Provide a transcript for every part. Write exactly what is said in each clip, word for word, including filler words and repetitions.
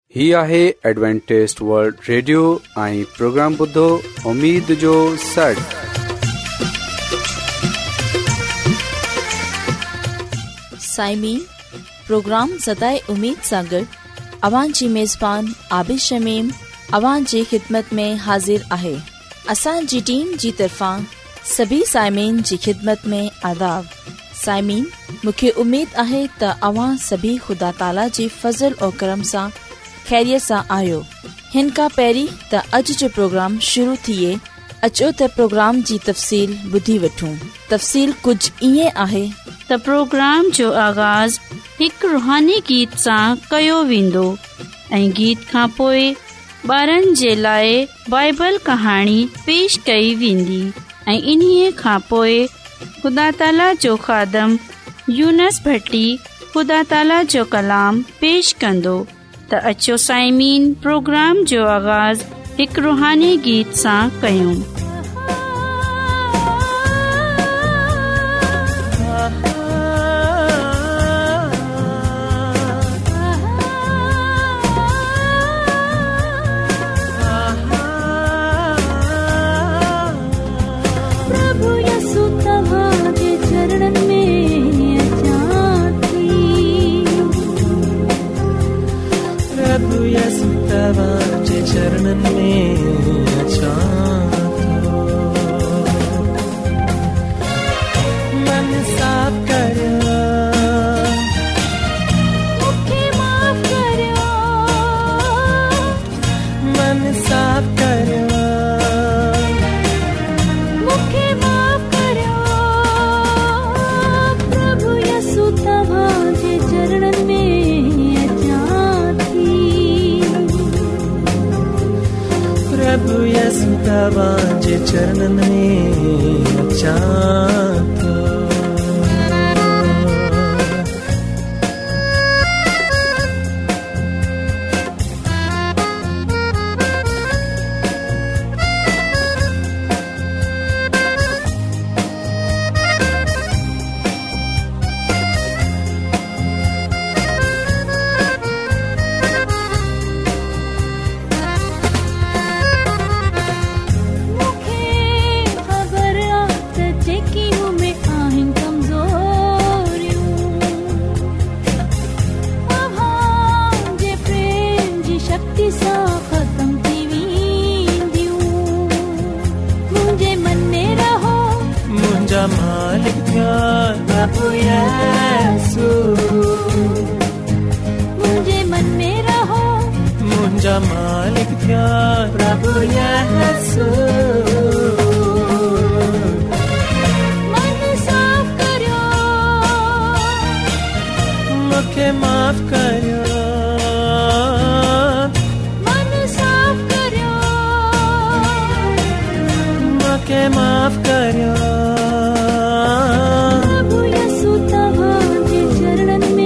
ही आहे Adventist world radio ऐं प्रोग्राम ॿुधो उम्मीद जो सॾ। साइमीन प्रोग्राम सदाए उम्मीद सां गॾु अवां जी मेज़बान आबिद शमीम अवां जी ख़िदमत में हाज़िर आहे। असांजी टीम जी तरफ़ां सभी साइमीन जी ख़िदमत में आदाब। साइमीन, मूंखे उम्मीद आहे त अवां सभी ख़ुदा ताला जी फज़ल और करम सां खैरियत सां आहियो। हिन खां पहिरीं त अॼु जो प्रोग्राम शुरू थिए अचो त प्रोग्राम जी तफ़सील ॿुधी वठूं। तफ़सील कुझु ईअं आहे त प्रोग्राम जो आगाज़ हिकु रुहानी गीत सां कयो वेंदो ऐं गीत खां पोइ ॿारनि जे लाइ बाइबल कहाणी पेश कई वेंदी ऐं इन्हीअ खां पोइ ख़ुदा ताला जो ख़ादम यूनस भट्टी ख़ुदा ताला जो कलाम पेश कंदो। त अचो साइमीन, प्रोग्राम जो आगाज़ हिकु रुहानी गीत सां कयूं। चरणन में अचा थो, मन साफ करियो, मूंखे माफ़ करियो, मन साफ करियो, मूंखे माफ़ करियो। प्रभु यसु तव्हां जे चरणन में प्रभु यसु तव्हां जे चरणन में अचा थो। मालिक क्या प्रभु यसु, मन साफ करियो, मूंखे माफ़ करियो, मन साफ करियो, मूंखे माफ़ करियो। प्रभु यसु तव्हां जे चरणन में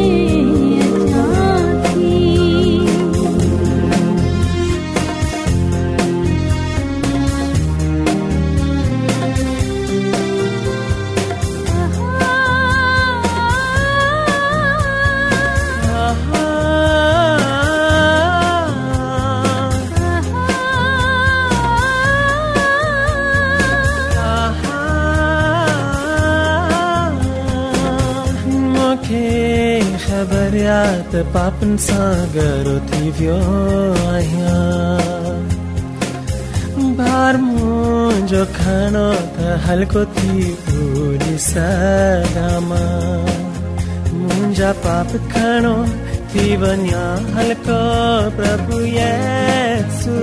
त पापन सां गरो थी वियो आहियां, भार मुंहिंजो खणो त हल्को थी पूरी सघां मां, मुंहिंजा पाप खणो थी वञा हल्को प्रभु यसु,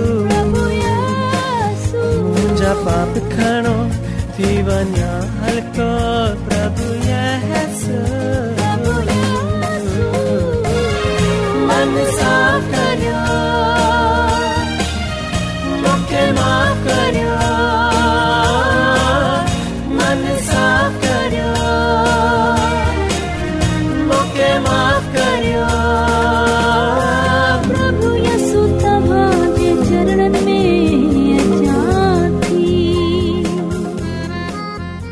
मुंहिंजा पाप खणो थी वञा हल्को प्रभु यसु। मन साफ करियो, मूंखे माफ़ करियो, मन साफ करियो, मूंखे माफ़ करियो। प्रभु यसु तव्हां जे चरणन में अचा थी।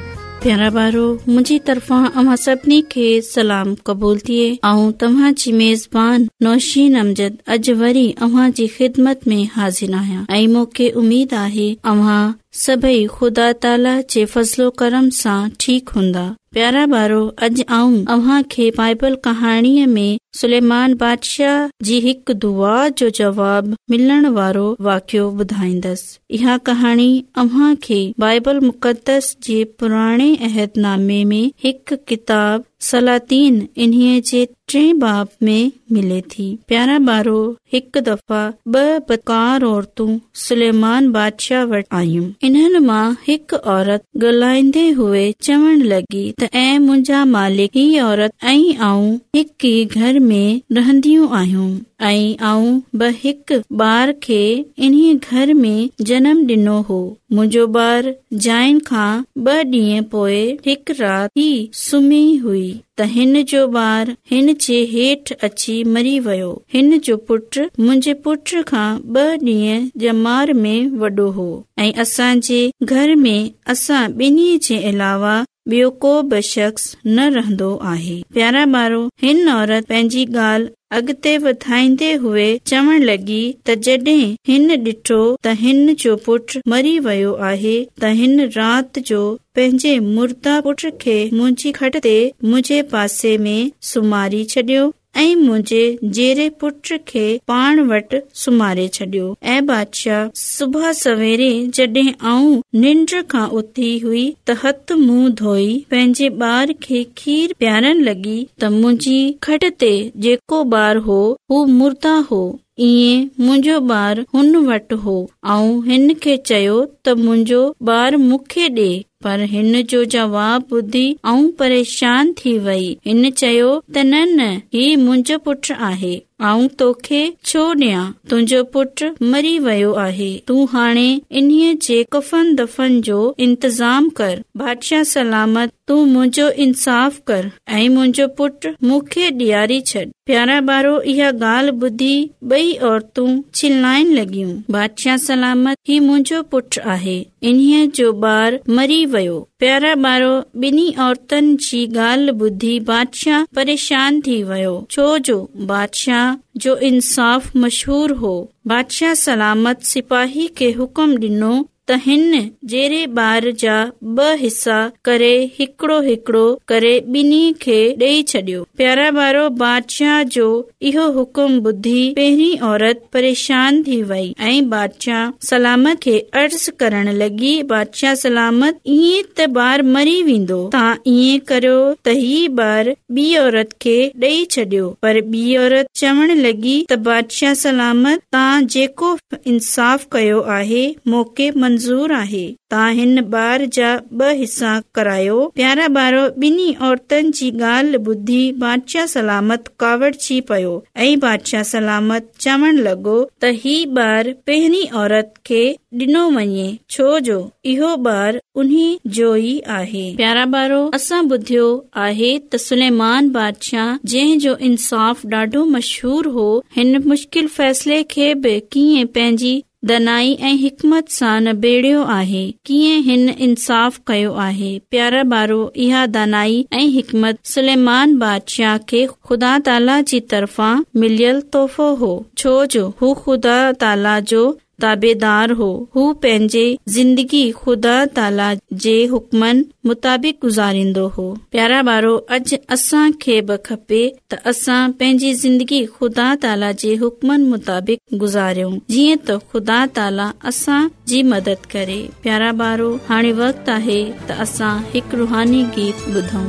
प्यारा बारो, मुंहिंजी तरफ़ां अव्हां सभिनी खे सलाम क़बूल थिए। ऐं तव्हां जी मेज़बान नौशीन अमजद अॼु वरी अव्हां जी ख़िदमत में हाज़िर आहियां ऐं मूंखे उमेद आहे अव्हां सभई ख़ुदा ताला जे फज़लो करम सां ठीकु हूंदा। प्यारा बारो, अॼु आऊं अव्हां खे बाइबल कहाणीअ में सुलेमान बादशाह जी हिकु दुआ जो जवाब मिलण वारो वाक़ियो ॿुधाईंदसि। इहा कहाणी अव्हां खे बाइबल मुक़दस जे पुराणे अहदनामे में हिकु किताब सलातीन इन्हीअ जे टे बाब में मिले थी। प्यारा बारो, हिकु दफ़ा ॿ बदकार औरतूं सुलेमान बादशाह वटि आयूं। इन्हनि मां हिकु औरत ॻाल्हाईंदे हुए चवण लॻी त ऐं मुंहिंजा मालिक, ही औरत ऐं आऊं हिकु ई घर में रहंदियूं आहियूं ऐं आऊं ब हिकु ॿार खे इन्हीअ घर में जनम ॾिनो हो। मुंहिंजो ॿार जाइन खां ॿ ॾींहं पोइ हिकु राति ई सुम्ही हुई त हिन जो ॿार हिन जे हेठि अची मरी वियो। हिन जो पुटु मुंहिंजे पुट खां ॿ ॾींहं ॼमार में वॾो हो ऐं असांजे घर में असां ॿिन्ही जे अलावा ॿियो को बि शख़्स न रहंदो आहे। प्यारा ॿारो, हिन औरत पंहिंजी ॻाल्हि अॻिते वधाईंदे हुए चवण लॻी त जॾहिं हिन ॾिठो त हिन जो पुटु मरी वियो आहे त हिन राति जो पंहिंजे मुर्दा पुट खे मुंहिंजी खट ते मुंहिंजे पासे में सुम्हारी छॾियो ऐं मुंहिंजे जेरे पुट खे पाण वटि सुम्हारे छॾियो। ऐं बादशाह, सुबुह सवेरे जॾहिं आऊं निंड खां उथी हुई त हथ मुंहुं धोई पंहिंजे ॿार खे खीर पियारण लॻी त मुंहिंजी खट ते जेको ॿार हो हू मुर्दा हो। ईअं मुंहिंजो ॿार हुन वटि हो ऐं हिन खे चयो त मुंहिंजो ॿार मूंखे ॾे, पर हिन जो जवाब ॿुधी ऐं परेशान थी वई। हिन चयो त न न, ही मुंहिंजो पुटु आहे, आऊं तोखे छो ॾियां? तुंहिंजो पुटु मरी वियो आहे, तूं हाणे इन्हीअ जे कफन दफन जो इंतज़ाम कर। बादशाह सलामत, तूं मुंहिंजो इंसाफ़ कर ऐं मुंहिंजो पुटु मूंखे ॾियारी छॾ। प्यारा ॿारो, इहा ॻाल्हि ॿुधी ॿई औरतूं चिल्लाइण लॻियूं, बादशाह सलामत, ही मुंहिंजो पुटु आहे, इन्हीअ जो ॿार मरी वियो। प्यारा ॿारो, ॿिन्ही औरतुनि जी ॻाल्हि ॿुधी बादशाह परेशान थी वियो, छो जो बादशाह जो इंसाफ़ मशहूर हो। बादशाह सलामत सिपाही खे हुक्म ॾिनो त हिन जेरे ॿार जा ॿ हिसा करे हिकिड़ो हिकिड़ो करे ॿिन्ही खे ॾेई छॾियो। प्यारा ॿारो, बादशाह जो इहो हुकुम ॿुधी पहिरीं औरत परेशान थी वई ऐं बादशाह सलामत खे अर्ज़ करण लॻी, बादशाह सलामत, ईअं त ॿार मरी वेंदो, तव्हां ईअं करियो त ही ॿार ॿी औरत खे ॾेई छॾियो। पर ॿी औरत चवण लॻी त बादशाह सलामत, तव्हां जेको इंसाफ़ कयो आहे मूंखे मंज़ूर आहे, तव्हां हिन ॿार जा ॿ हिसा करायो। प्यारा ॿारो, ॿिन्ही औरतुनि जी ॻाल्हि ॿुधी बादशाह सलामत कावड़जी पियो ऐं बादशाह सलामत चवण लॻो त ही ॿार पहिरीं औरत खे ॾिनो वञे, छो जो इहो ॿार उन्ही जो ई आहे। प्यारा ॿारो, असां ॿुधियो आहे त सुलेमान बादशाह, जंहिं जो इंसाफ़ ॾाढो मशहूर हो, हिन मुश्किल फ़ैसिले खे बि कीअं पंहिंजी दनाई ऐं हिकमत सां निबेड़ियो आहे, कीअं हिन इंसाफ़ कयो आहे। प्यारा ॿारो, इहा दानाई ऐं हिकमत सुलेमान बादशाह खे ख़ुदा ताला जी तरफ़ां मिलियल तोहफ़ो हो, छो जो हू ख़ुदा ताला जो ताबेदार हो। हू पंहिंजे ज़िंदगी ख़ुदा ताला जे हुक्मनि मुताबिक़ गुज़ारींदो हो। प्यारा ॿारो, अॼु असां खे बि खपे त असां पंहिंजी ज़िंदगी ख़ुदा ताला जे हुक्मनि मुताबिक़ गुज़ारियूं, जीअं त ख़ुदा ताला असां जी मदद करे। प्यारा ॿारो, हाणे वक़्तु आहे त असां हिकु रूहानी गीत ॿुधूं।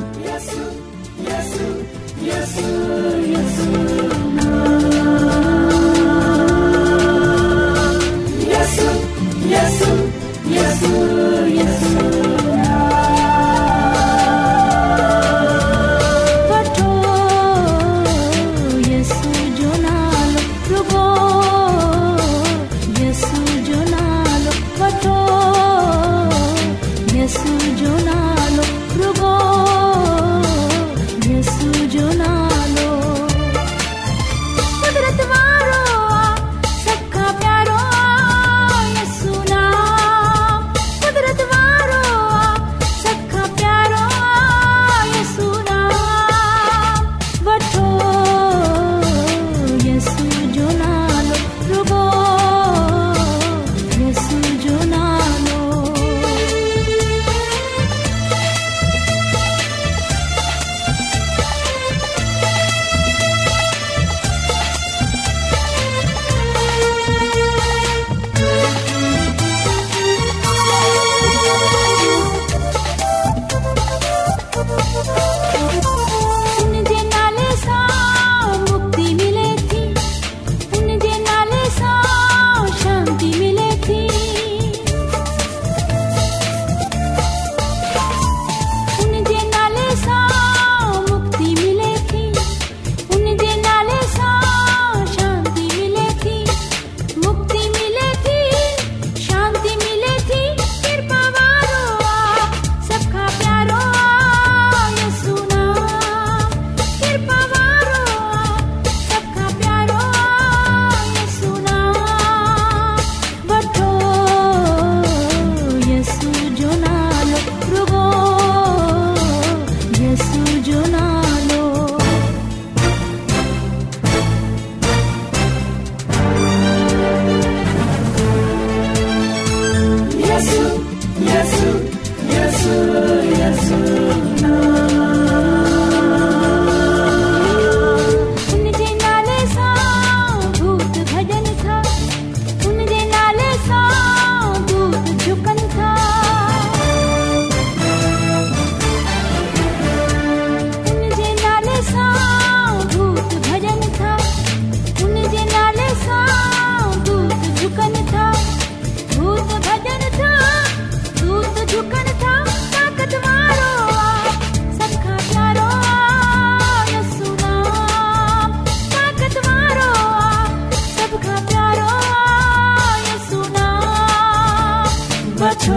वठो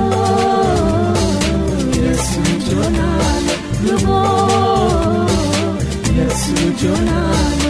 यसु जो नालो, रुगो यसु जो नालो।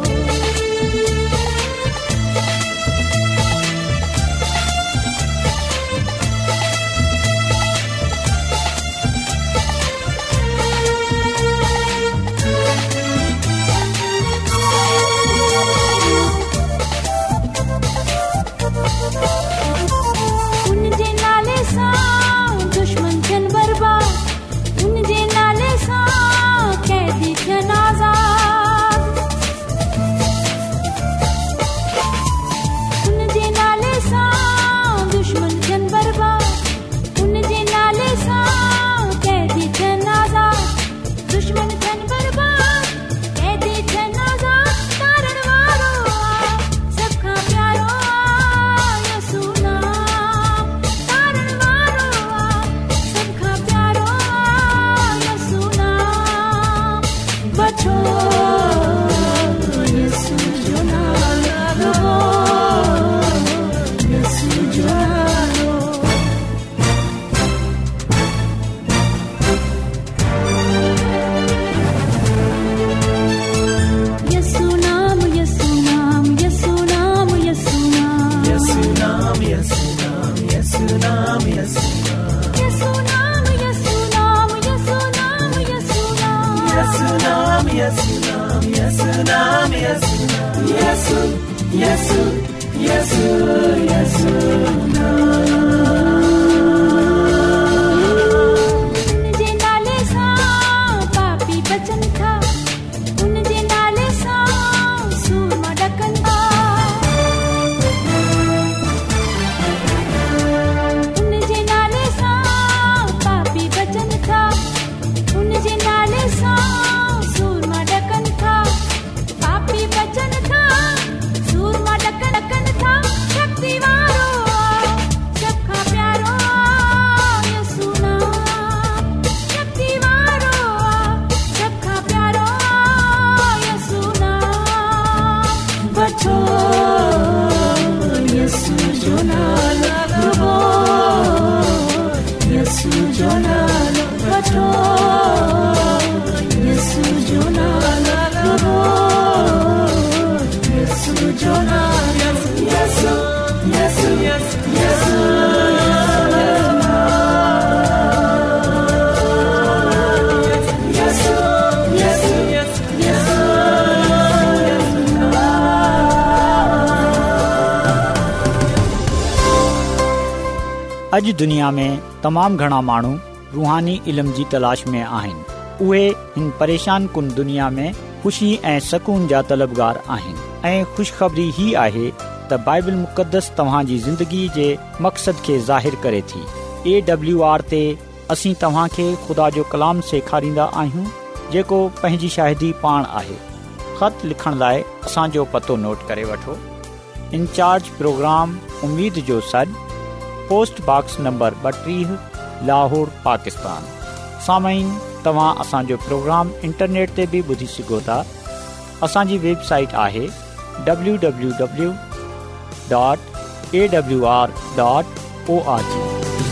अॼु दुनिया में तमामु घणा माण्हू रूहानी इल्म जी तलाश में आहिनि। उहे हिन परेशान कुन दुनिया में ख़ुशी ऐं सकून जा तलबगार आहिनि ऐं ख़ुशख़बरी ही आहे त बाइबल मुक़दस तव्हां जी ज़िंदगी जे मक़सद खे ज़ाहिर करे थी। ए डब्ल्यू आर ते असीं तव्हां खे ख़ुदा जो कलाम सेखारींदा आहियूं जेको पंहिंजी शाहिदी पाण आहे। ख़त लिखण लाइ असांजो पतो नोट करे वठो। इंचार्ज प्रोग्राम उम्मीद जो सॾ, पोस्ट बॉक्स नंबर ॿटीह, लाहौर, पाकिस्तान। सामाईन, तव्हां असांजो प्रोग्राम इंटरनेट ते बि ॿुधी सघो था। असांजी वेबसाइट आहे W W W dot A W R dot O R G.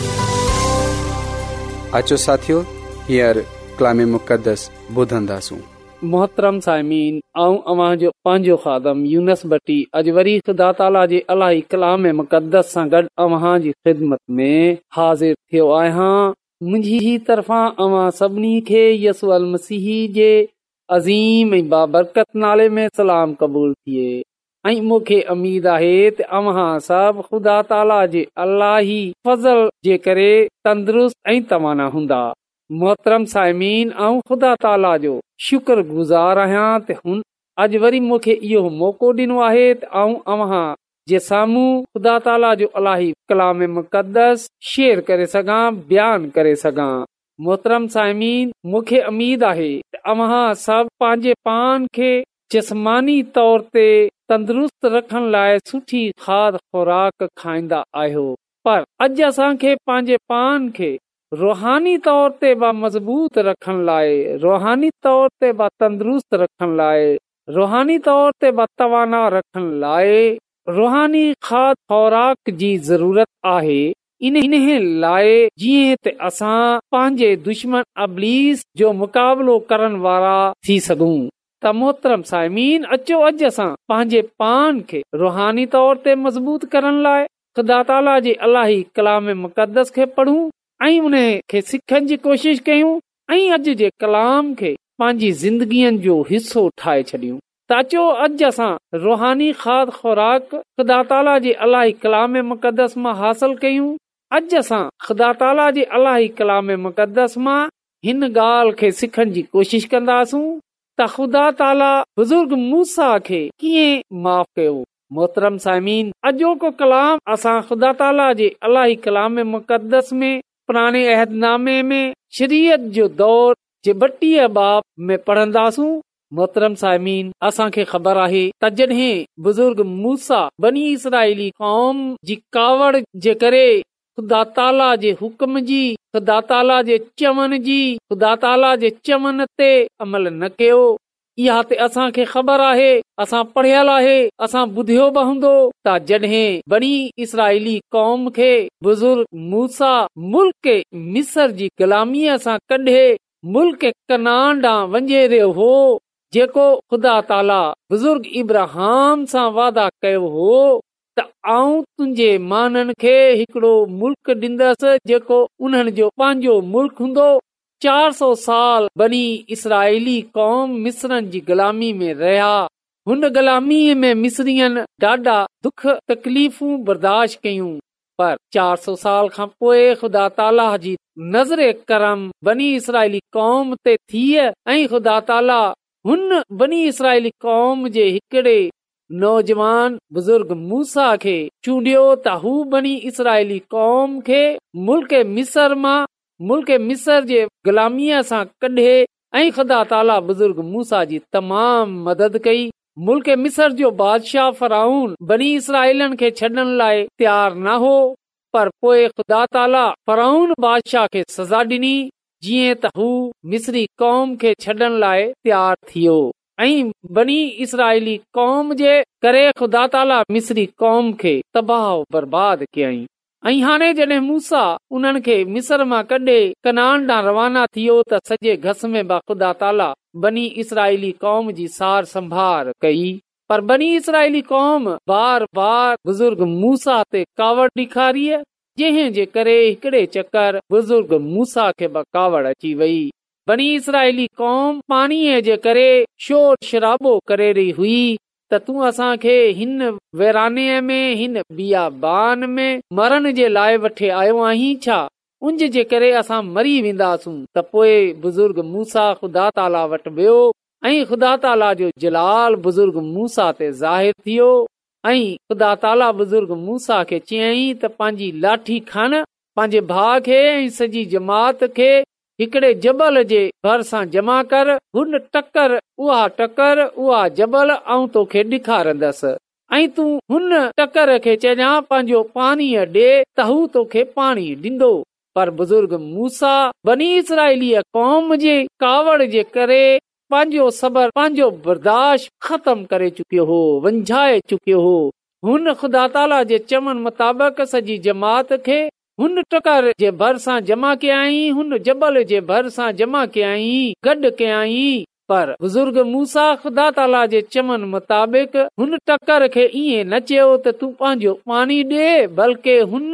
अचो साथियो, हींअर कलाम मुक़दस ॿुधंदासूं। मोहतरम साइमीन, आऊं अव्हां जो पंहिंजो खादम यूनस भट्टी अॼु वरी ख़ुदा ताला जे अलाही कलाम मुक़दस सां गॾु अव्हां जी ख़िदमत में हाज़िर थियो आहियां। मुंहिंजी तरफ़ां अव्हां सभिनी खे यसू अल मसीह जे अज़ीम ऐं बाबरकत नाले में सलाम क़बूल थिए ऐं मूंखे उमीद आहे त अव्हां सभु ख़ुदा ताला जे अलाही फज़ल जे करे तंदुरुस्त ऐं तवाना हूंदा। मोहतरम साइमीन, आऊं ख़ुदा ताला जो शुक्र गुज़ार आहियां त हुन अॼु वरी मूंखे इहो मौक़ो ॾिनो आहे त आऊं अव्हां जे साम्हूं ख़ुदा ताला जो अलाही कलाम मुक़दस शेयर करे सघां, बयान करे सघां। मोहतरम साइमीन, मूंखे उमीद आहे त अव्हां सभु पंहिंजे पान खे जिस्मानी तौर ते तंदुरुस्त रखण लाइ सुठी खाद खुराक खाईंदा आहियो, पर अॼु असांखे पंहिंजे पान खे रूहानी तौर ते बा मज़बूत रखण लाइ, रूहानी तौर ते बा तंदुरुस्त रखण लाइ, रूहानी तौर ते बा तवाना रखण लाइ रूहानी खाद खुराक जी ज़रूरत आहे। इन लाइ जीअं त असां पंहिंजे दुश्मन अबलीस जो मुक़ाबिलो करण वारा थी सघूं। त मोहतरम साइमीन, अचो अॼु असां पंहिंजे पान खे रूहानी तौर ते मज़बूत करण लाइ ख़ुदा ताला जे अलाही कलाम मुक़दस खे पढ़ूं ऐं उन खे सिखण जी कोशिश कयूं ऐं अॼु जे कलाम खे पंहिंजी ज़िंदगीअ जो हिसो ठाहे छॾियूं। त अचो अॼु असां रूहानी खाद खुराक ख़ुदा ताला जे अलाही कलाम मुक़दस मां हासिल कयूं। अॼु असां ख़ुदा ताला जे अलाही कलाम मुक़दस मां हिन ॻाल्हि खे सिखण जी कोशिश कंदासूं त ख़ुदा ताला बुज़ुर्ग मूसा खे कीअं माफ़ कयो। मोहतरम साइमीन, अॼोको कलाम असां ख़ुदा ताला जे अलाही कलाम मुक़दस में पुराणे अहदनामे में शरीयत जो दौर जे ॿटीह बाब में पढ़ंदासूं। मोहतरम साइमीन, असांखे ख़बर आहे त जॾहिं बुज़ुर्ग मूसा बनी इसराइली क़ौम जी कावड़ जे करे ख़ुदा ताला जे हुक्म जी, ख़ुदा ताला जे चवण जी, ख़ुदा ताला जे चवण ते अमल न कयो। इहा ते असांखे ख़बर आहे, असां पढ़ियल आहे, असां ॿुधियो बि हूंदो त जॾहिं बनी इसराइली क़ौम खे बुज़ुर्ग मूसा मुल्क मिस्र जी ग़ुलामीअ सां कढे मुल्क कनान ॾांहुं वञे रहियो हो, जेको ख़ुदा ताला बुज़ुर्ग इब्राहिम सां वादा कयो हो त आऊं तुंहिंजे माननि खे हिकिड़ो मुल्क ॾींदसि जेको उन्हनि जो पंहिंजो मुल्क हूंदो। चार सौ साल बनी इसराइली क़ौम मिस्रनि जी ग़ुलामी में रहिया। हुन ग़ुलामीअ में मिस्रियन ॾाढा दुख तकलीफ़ूं बर्दाश्त कयूं, पर चार सौ साल खां पोइ ख़ुदा ताला जी नज़र करम बनी इसराइली क़ौम ते थी ऐं ख़ुदा ताला हुन बनी इसराइली क़ौम जे हिकिड़े नौजवान बुज़ुर्ग मूसा खे चूंडियो त हू बनी इसराइली क़ौम खे मुल्क मिस्र मां मुल्क मिस्र जे ग़ुलामीअ सां कढे ऐं ख़ुदा ताला बुज़ुर्ग मूसा जी तमाम मदद कई। मुल्क मिस्र जो बादशाह फराउन बनी इसराइलन खे छॾण लाइ तयार न हो, पर पोइ ख़ुदा ताला फराउन बादशाह खे सज़ा ॾिनी जीअं त हू मिस्री क़ौम खे छॾण लाइ तयार थियो ऐं बनी इसराइली क़ौम जे करे ख़ुदा ताला मिस्री क़ौम खे तबाह बर्बाद कयई। ऐं हाणे जॾहिं मूसा उन्हनि खे मिस्र मां कढे कनान ॾांहुं रवाना थियो त सॼे घस में बा ख़ुदा ताला बनी इसराइली क़ौम जी सार संभार कई, पर बनी इसराइली क़ौम बार बार बुज़ुर्ग मूसा ते कावड़ ॾेखारी, जंहिं जे करे हिकिड़े चकर बुज़ुर्ग मूसा खे बा कावड़ अची वई। बनी इसराइली क़ौम पाणीअ जे करे शोर शराबो करे रही हुई त तूं असांखे हिन वैराने में हिन बियाबान में मरण जे लाइ वठे आयो आहीं छा? उन जे करे असां मरी वेंदासूं। त पोइ बुज़ुर्ग मूसा ख़ुदा ताला वटि वियो ऐं ख़ुदा ताला जो जलाल बुज़ुर्ग मूसा ते ज़ाहिर थियो ऐं ख़ुदा ताला बुज़ुर्ग मूसा खे चयई त पंहिंजी लाठी खण, पंहिंजे भाउ खे ऐं सॼी जमात खे हिकिड़े जबल जे भर सां जमा कर। हुन टकर उहा टकर उहा जबल ऐं तोखे ॾेखारंदसि ऐं तूं हुन टकर खे चइजां पंहिंजो पाणी ॾे त हू तोखे पाणी ॾींदो। पर बुज़ुर्ग मूसा बनी इसराइली क़ौम जे कावड़ जे करे पंहिंजो सबर पंहिंजो बर्दाश्त ख़तम करे चुकियो हो, वंझाए चुकियो हो। हुन ख़ुदा ताला जे चवण मुताबिक़ सॼी जमात खे हुन टकर जे भर सां जमा कयई, हुन जबल जे भर सां जमा कयई, गॾु कयई। पर बुज़ुर्ग मूसा ख़ुदा ताला जे चवण मुताबिक़ हुन टकर खे ईअं न चयो त तूं पंहिंजो पाणी ॾे, बल्कि हुन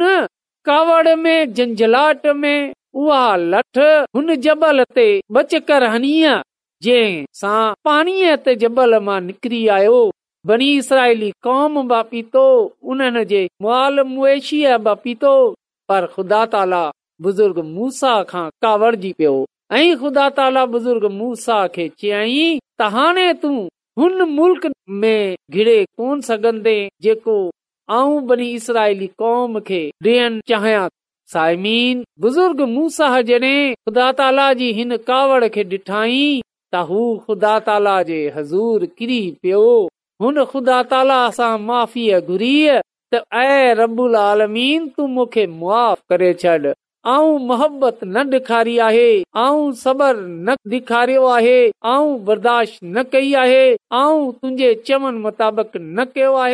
कावड़ में झंझलाट में उहा लठ हुन जबल ते बचकर हनीअ, जंहिं सां पाणीअ ते जबल मां निकिरी आयो। बनी इसराइली क़ौम बा पीतो, उन्हनि जे मुआल मुएशीअ बा पीतो, पर ख़ुदा ताला बुज़ुर्ग मूसा खां कावड़जी पियो ऐं ख़ुदा ताला बुज़ुर्ग मूसा खे चयई त हाणे तूं हुन मुल्क में घिड़े कोन सघंदे जेको आऊं बनी इसराइली क़ौम खे ॾियण चाहियां। साइमीन, बुज़ुर्ग मूसा जॾहिं ख़ुदा ताला जी हिन कावड़ खे ॾिठाई त हू ख़ुदा ताला जे हज़ूर किरी पियो। हुन ख़ुदा ताला सां माफ़ी घुरी त ऐ रब्बुल आलमीन, तूं मूंखे मुआफ़ करे छॾ। आऊं मोहबत न ॾेखारी आहे, आऊं सबर न ॾेखारियो आहे, आऊं बर्दाश्त न कई आहे, आऊं तुंहिंजे चवण मुताबिक़ न कयो आहे।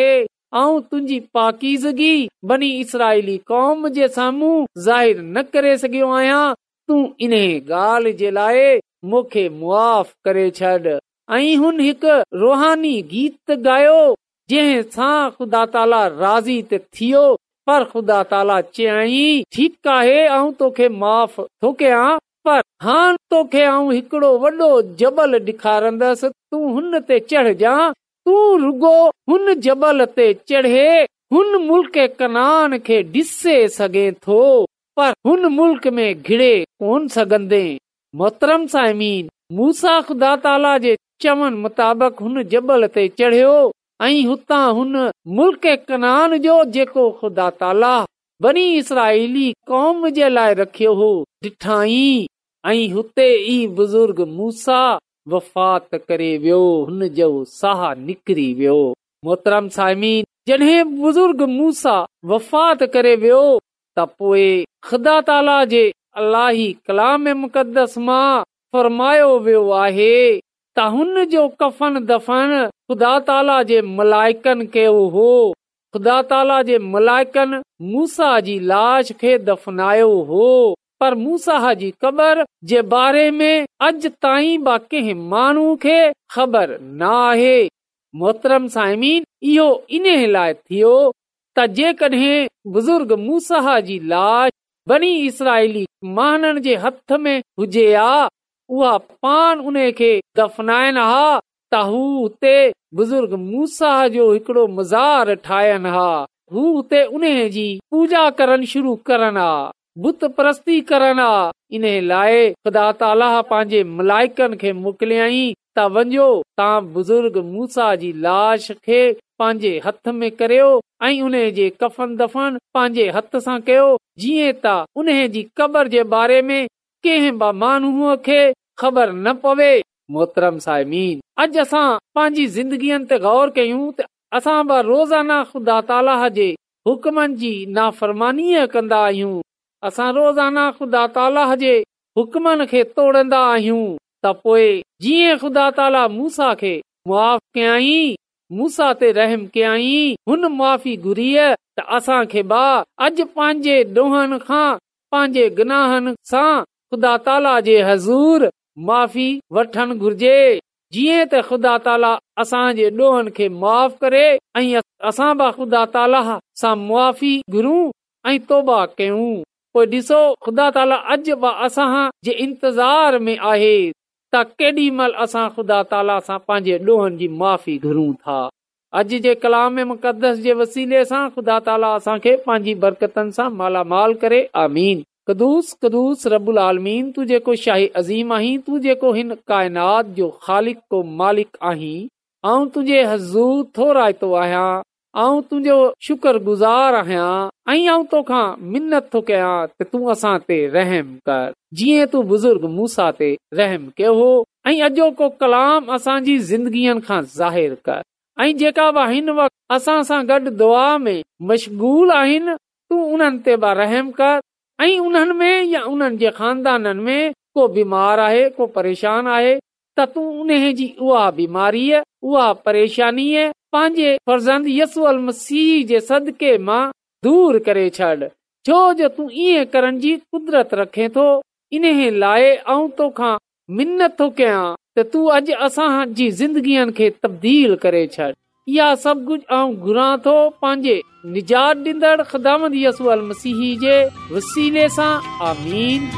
ऐं तुंहिंजी पाकीज़गी बनी इसराइली क़ौम जे साम्हूं ज़ाहिर न करे सघियो आहियां। तूं इन ॻाल्हि जे लाइ मूंखे मुआफ़ करे छॾ। ऐं हुन हिकु रूहानी गीत ॻायो जंहिं सां ख़ुदा ताला राज़ी त थियो, पर ख़ुदा ताला चयई ठीकु आहे, ऐं तोखे माफ़ थो कयां, पर हाणे तोखे आऊं हिकिड़ो वॾो जबल ॾेखारंदसि, तूं हुन ते चढ़जां। तूं रुगो हुन जबल ते चढ़े हुन मुल्क कनान खे ॾिसे सघे थो, पर हुन मुल्क में घिड़े कोन सघंदे। मोहतरम साइमीन, मूसा ख़ुदा ताला जे चवण मुताबिक़ हुन जबल ते चढ़ियो ऐं हुतां हुन मुल्क कनान जो जेको ख़ुदा ताला बनी इसराइली क़ौम जे लाइ रखियो हो ॾिठाई, ऐं हुते ई बुज़ुर्ग मूसा वफ़ात करे वियो, हुन जो साह निकिरी वियो। मोहतरम साइमीन, जॾहिं बुज़ुर्ग मूसा वफ़ात करे वियो त पोइ ख़ुदा ताला जे अलाही कलाम मुक़दस मां फरमायो वियो आहे त हुन जो कफन दफन ख़ुदा ताला जे मलाइकनि कयो हो। ख़ुदा ताला जे मलाइकनि मूसा जी लाश खे दफनायो हो, पर मूसा जी क़बर जे बारे में अॼु ताईं बा कंहिं माण्हू खे ख़बर न आहे। मोहतरम साइमीन, इहो इन लाइ थियो त जेकॾहिं बुज़ुर्ग मूसा जी लाश बनी इसराइली माननि जे हथ में हुजे हा, उहा पान उन खे दफ़नाइनि हा त हू हुते बुज़ुर्ग मूसा जो हिकिड़ो मज़ार ठाहिनि हा, हू हुते उन जी पूजा करण शुरू करनि हा, बुत परस्ती करनि हा। इन लाइ ख़ुदा ताला पंहिंजे मलाइकनि खे मोकिलियई त वञो, तव्हां बुज़ुर्ग मूसा जी लाश खे पंहिंजे हथ में करियो ऐं उन जे कफन दफन पंहिंजे हथ सां कयो, जीअं त उन जी क़बर जे बारे में कंहिं बि माण्हूअ खे ख़बर न पवे। मोहतरम साइमीन, अॼु असां पंहिंजी ज़िंदगीअ ते गौर कयूं त असां बि रोज़ाना ख़ुदा ताला जे हुकमनि जी नाफ़रमानी कंदा आहियूं। असां रोज़ाना ख़ुदा ताला जे हुकमनि खे तोड़ंदा आहियूं। त पोइ जीअं ख़ुदा ताला मूसा खे मुआफ़ कयई, मूसा ते रहम कयई, हुन माफ़ी घुरी त असां खे बा अॼु पंहिंजे ॾोहनि खां पंहिंजे गुनाहनि सां ख़ुदा ताला जे हज़ूर माफ़ी वठण घुर्जे, जीअं त ख़ुदा ताला असांजे ॾोहनि खे माफ़ करे ऐं असां बि ख़ुदा ताला सां मुआफ़ी घुरूं ऐं तौबा कयूं। पोइ ॾिसो, ख़ुदा ताला अॼु बि असां जे इंतज़ार में आहे त केॾी महिल असां ख़ुदा ताला सां पंहिंजे ॾोहनि जी माफ़ी घुरूं था। अॼु जे कलाम मुक़दस जे वसीले सां ख़ुदा ताला असांखे पंहिंजी बरकतनि सां मालामाल करे। आमीन। कदूस कदूस रब्बुल आलमीन, तू जेको शाही अज़ीम आहीं, तू जेको हिन काइनात जो ख़ालिक को मालिक आहीं, ऐं तुंहिंजे हज़ूर थो रायतो आहियां, ऐं तुंहिंजो शुक्र गुज़ार आहियां ऐं आऊं तोखां मिन्नत थो कयां त तूं असां ते रहम कर, जीअं तू बुज़ुर्ग मूसा ते रहम कयो हो, ऐं अॼोको कलाम असांजी ज़िंदगीअ खां ज़ाहिर कर। ऐं जेका बि हिन वक़्तु असां सां गॾु दुआ में मशगूल आहिनि, तू उन्हनि ते बि रहम कर ऐं उन्हनि में या उन्हनि जे खानदाननि में को बीमार आहे, को परेशान आहे, त तू उन जी उहा बीमारी, उहा परेशानी पंहिंजे फर्ज़ंद यसू अल मसीह जे सदके मां दूर करे छॾ, छो जो तू ईअं करण जी कुदरत रखे थो। इन लाइ आऊं तोखां मिन्नत थो कयां त तू अॼु असां जी ज़िंदगीअ खे तब्दील करे छॾ। इहा सभु कुझु आऊं घुरां थो पंहिंजे निजात ॾींदड़ ख़ुदावंद यसू अल मसीह जे वसीले सां। आमीन।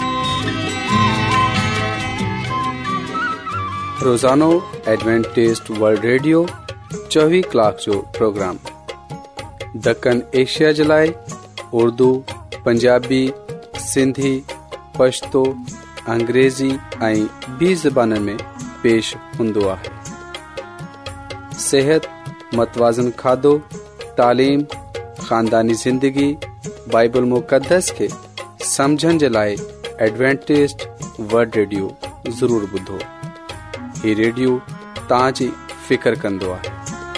रोज़ानो एडवेंटिस्ट वर्ल्ड रेडियो चौबीस कलाक जो प्रोग्राम दक्कन एशिया जे लाइ उर्दू, पंजाबी, सिंधी, पश्तो, अंग्रेज़ी ऐं ॿी ज़बान में पेश हूंदो आहे। सेहत, मतवाज़न खाधो, तालीम, ख़ानदानी ज़िंदगी, बाइबल मुक़दस खे समझण जे लाइ एडवेंटिस्ट वर्ल्ड रेडियो ज़रूर ॿुधो। ही रेडियो तव्हांजी फिकर कंदो आहे।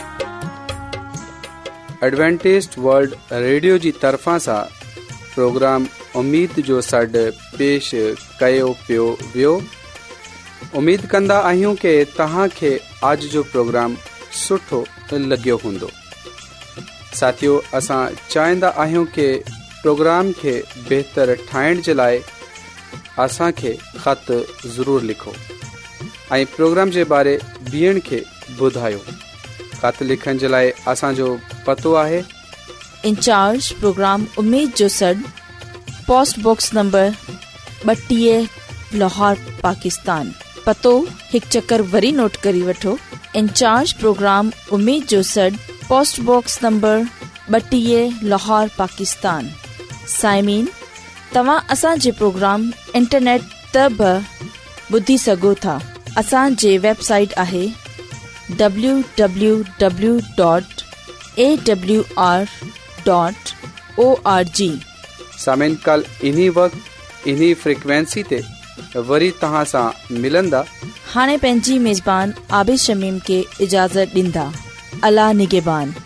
एडवेंटिस्ट वर्ल्ड रेडियो जी तरफ़ां सां प्रोग्राम उम्मीद जो सॾु पेश कयो पियो वियो। उम्मीद कंदा आहियूं कि तव्हांखे अॼु जो प्रोग्राम सुठो लॻियो हूंदो। साथियो, असां चाहींदा आहियूं कि प्रोग्राम खे बहितर ठाहिण जे लाइ असांखे ख़त ज़रूरु लिखो ऐं प्रोग्राम जे बारे ॿियनि खे ॿुधायो। ख़त लिखण जे लाइ असांजो पतो आहे इंचार्ज प्रोग्राम उम्मीद जो सॾ, पोस्ट बॉक्स नंबर ॿटीह, लाहौर, पाकिस्तान। पतो हिकु चकर वरी नोट करी वठो। इंचार्ज प्रोग्राम उम्मीद जो सॾ, पोस्ट बॉक्स नंबर ॿटीह, लाहौर, पाकिस्तान। साइमीन, तव्हां असांजे प्रोग्राम इंटरनेट त बि ॿुधी सघो था। असांजे वेबसाइट आहे W W W dot A W R dot O R G. सामिन, कल इन्ही वक्त इन्ही फ्रीक्वेंसी ते वरी तव्हां सां मिलंदा। हाणे पंहिंजी मेज़बान आबिद शमीम खे इजाज़त ॾींदा। अल्लाह निगहबान।